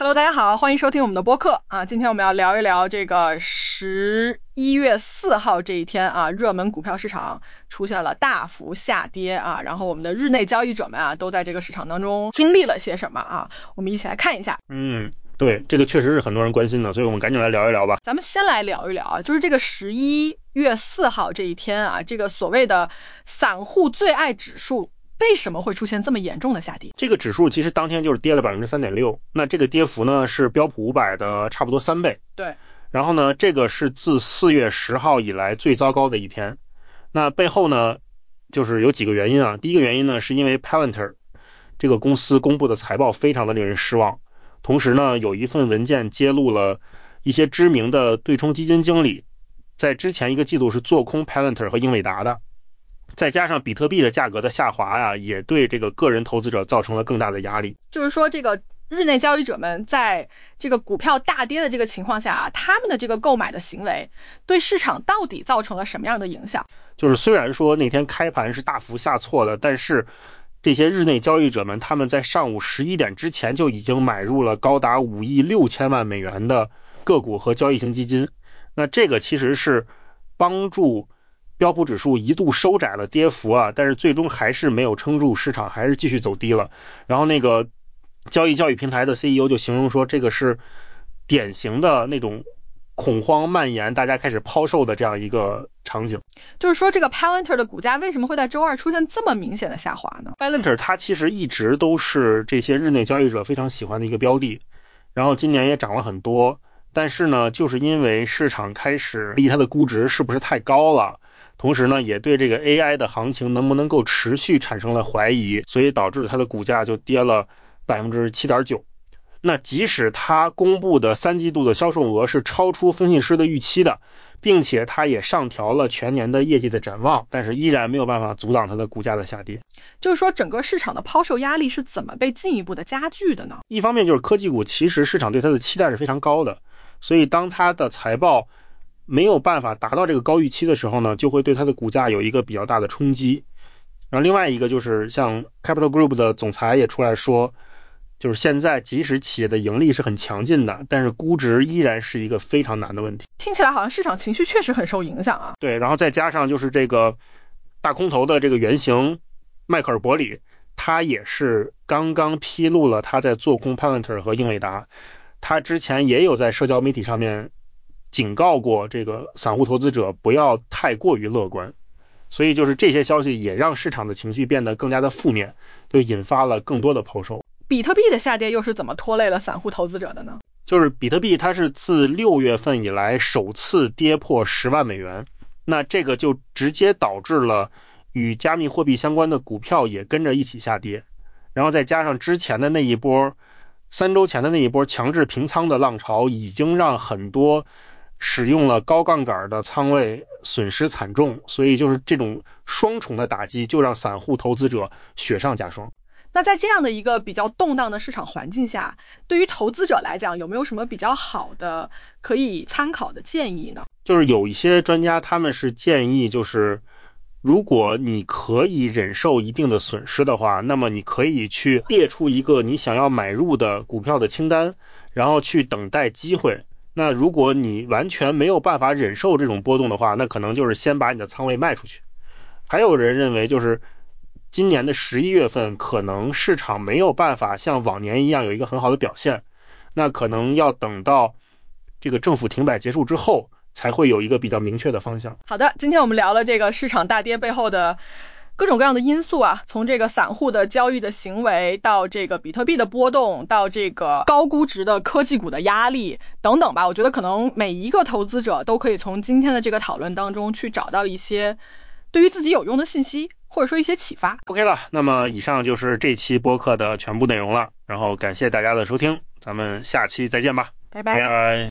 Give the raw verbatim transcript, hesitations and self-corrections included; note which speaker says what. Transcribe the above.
Speaker 1: Hello， 大家好，欢迎收听我们的播客啊。今天我们要聊一聊这个十一月四号这一天啊，热门股票市场出现了大幅下跌啊，然后我们的日内交易者们啊，都在这个市场当中经历了些什么啊？我们一起来看一下。
Speaker 2: 嗯，对，这个确实是很多人关心的，所以我们赶紧来聊一聊吧。
Speaker 1: 咱们先来聊一聊啊，就是这个十一月四号这一天啊，这个所谓的散户最爱指数为什么会出现这么严重的下跌？
Speaker 2: 这个指数其实当天就是跌了 百分之三点六， 那这个跌幅呢是标普五百的差不多三倍。
Speaker 1: 对。
Speaker 2: 然后呢，这个是自四月十号以来最糟糕的一天。那背后呢就是有几个原因啊。第一个原因呢是因为 Palantir 这个公司公布的财报非常的令人失望，同时呢有一份文件揭露了一些知名的对冲基金经理在之前一个季度是做空 Palantir 和英伟达的。再加上比特币的价格的下滑呀、啊，也对这个个人投资者造成了更大的压力。
Speaker 1: 就是说这个日内交易者们在这个股票大跌的这个情况下啊，他们的这个购买的行为对市场到底造成了什么样的影响？
Speaker 2: 就是虽然说那天开盘是大幅下挫的，但是这些日内交易者们他们在上午十一点之前就已经买入了高达五亿六千万美元的个股和交易型基金。那这个其实是帮助标普指数一度收窄了跌幅啊，但是最终还是没有撑住，市场还是继续走低了。然后那个交易教育平台的 C E O 就形容说，这个是典型的那种恐慌蔓延，大家开始抛售的这样一个场景。
Speaker 1: 就是说这个 Palantir 的股价为什么会在周二出现这么明显的下滑呢？
Speaker 2: Palantir 它其实一直都是这些日内交易者非常喜欢的一个标的，然后今年也涨了很多，但是呢就是因为市场开始离它的估值是不是太高了，同时呢也对这个 A I 的行情能不能够持续产生了怀疑，所以导致它的股价就跌了 百分之七点九。 那即使它公布的三季度的销售额是超出分析师的预期的，并且它也上调了全年的业绩的展望，但是依然没有办法阻挡它的股价的下跌。
Speaker 1: 就是说整个市场的抛售压力是怎么被进一步的加剧的呢？
Speaker 2: 一方面就是科技股其实市场对它的期待是非常高的，所以当它的财报没有办法达到这个高预期的时候呢，就会对它的股价有一个比较大的冲击。然后另外一个就是像 Capital Group 的总裁也出来说，就是现在即使企业的盈利是很强劲的，但是估值依然是一个非常难的问题。
Speaker 1: 听起来好像市场情绪确实很受影响啊。
Speaker 2: 对，然后再加上就是这个大空头的这个原型迈克尔伯里，他也是刚刚披露了他在做空 Palantir 和英伟达，他之前也有在社交媒体上面警告过这个散户投资者不要太过于乐观，所以就是这些消息也让市场的情绪变得更加的负面，就引发了更多的抛售。
Speaker 1: 比特币的下跌又是怎么拖累了散户投资者的呢？
Speaker 2: 就是比特币它是自六月份以来首次跌破十万美元，那这个就直接导致了与加密货币相关的股票也跟着一起下跌，然后再加上之前的那一波三周前的那一波强制平仓的浪潮，已经让很多使用了高杠杆的仓位损失惨重，所以就是这种双重的打击就让散户投资者雪上加霜。
Speaker 1: 那在这样的一个比较动荡的市场环境下，对于投资者来讲有没有什么比较好的可以参考的建议呢？
Speaker 2: 就是有一些专家他们是建议，就是如果你可以忍受一定的损失的话，那么你可以去列出一个你想要买入的股票的清单，然后去等待机会。那如果你完全没有办法忍受这种波动的话，那可能就是先把你的仓位卖出去。还有人认为就是今年的十一月份可能市场没有办法像往年一样有一个很好的表现，那可能要等到这个政府停摆结束之后才会有一个比较明确的方向。
Speaker 1: 好的，今天我们聊了这个市场大跌背后的各种各样的因素啊，从这个散户的交易的行为，到这个比特币的波动，到这个高估值的科技股的压力等等吧。我觉得可能每一个投资者都可以从今天的这个讨论当中去找到一些对于自己有用的信息，或者说一些启发。
Speaker 2: OK 了，那么以上就是这期播客的全部内容了，然后感谢大家的收听，咱们下期再见吧，
Speaker 1: 拜拜。
Speaker 2: 拜拜。